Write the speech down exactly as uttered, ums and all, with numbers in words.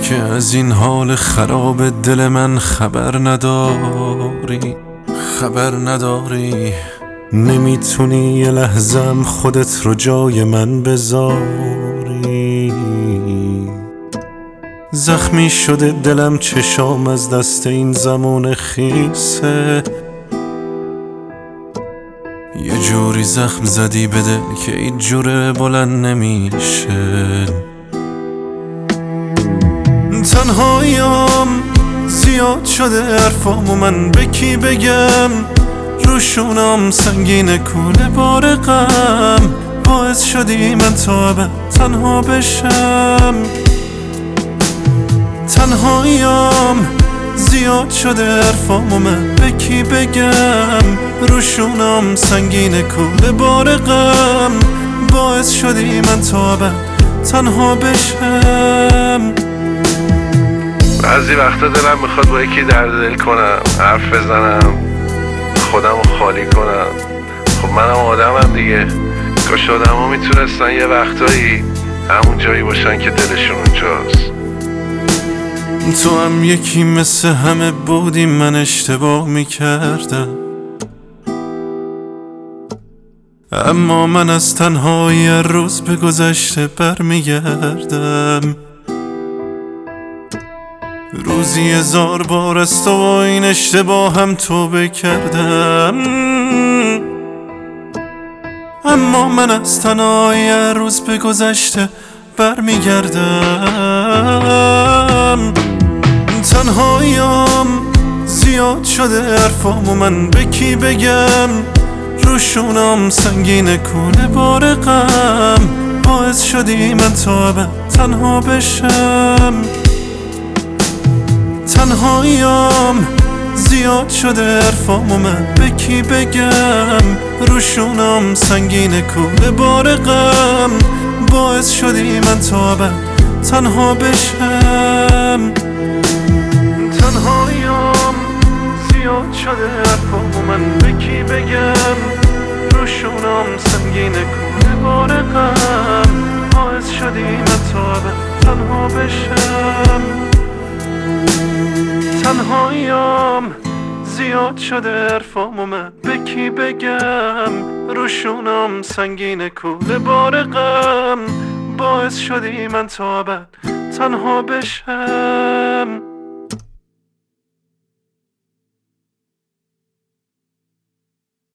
که از این حال خراب دل من خبر نداری، خبر نداری. نمیتونی یه لحظم خودت رو جای من بذاری. زخمی شده دلم، چشام از دست این زمان خیسه. یه جوری زخم زدی به دل که این جوره بلند نمیشه. تنهاییم زیاد شده حرفام و من به کی بگم؟ روشونم سنگین کوله بار غم، باعث شدی من تا ابد تنها بشم. تنهاییم زیاد شده حرفام و من به کی بگم؟ روشونم سنگین کوله بار غم، باعث شدی من تا ابد تنها بشم. بعضی وقتا دلم میخواد با یکی درد دل کنم، حرف بزنم، خودم رو خالی کنم. خب منم آدمم دیگه. کاش آدم ها میتونستن یه وقتایی همون جایی باشن که دلشون اونجاست. تو هم یکی مثل همه بودی، من اشتباه میکردم، اما من از تنهایی هر روز به گذشته برمیگردم. روزی هزار بار از تو و این اشتباه هم توبه کردم، اما من از تنهایی هر روز به گذشته برمیگردم. تنهاییم زیاد شده حرفام و من به کی بگم؟ روشونم سنگین کوله بار غم، باعث شدی من تا ابد تنها بشم. تنهاییم زیاد شده حرفام و من به کی بگم؟ روشونم سنگین کوله بار غم، باعث شدی من تا ابد تنها بشم. تنهاییم زیاد شده حرفام و من به کی بگم؟ روشونم سنگین کوله بار غم، باعث شدی من تا ابد تنها بشم. تنهاییم زیاد شده حرفام و من به کی بگم؟ روشونم سنگین کوله بار غم، باعث شدی من تا ابد تنها بشم.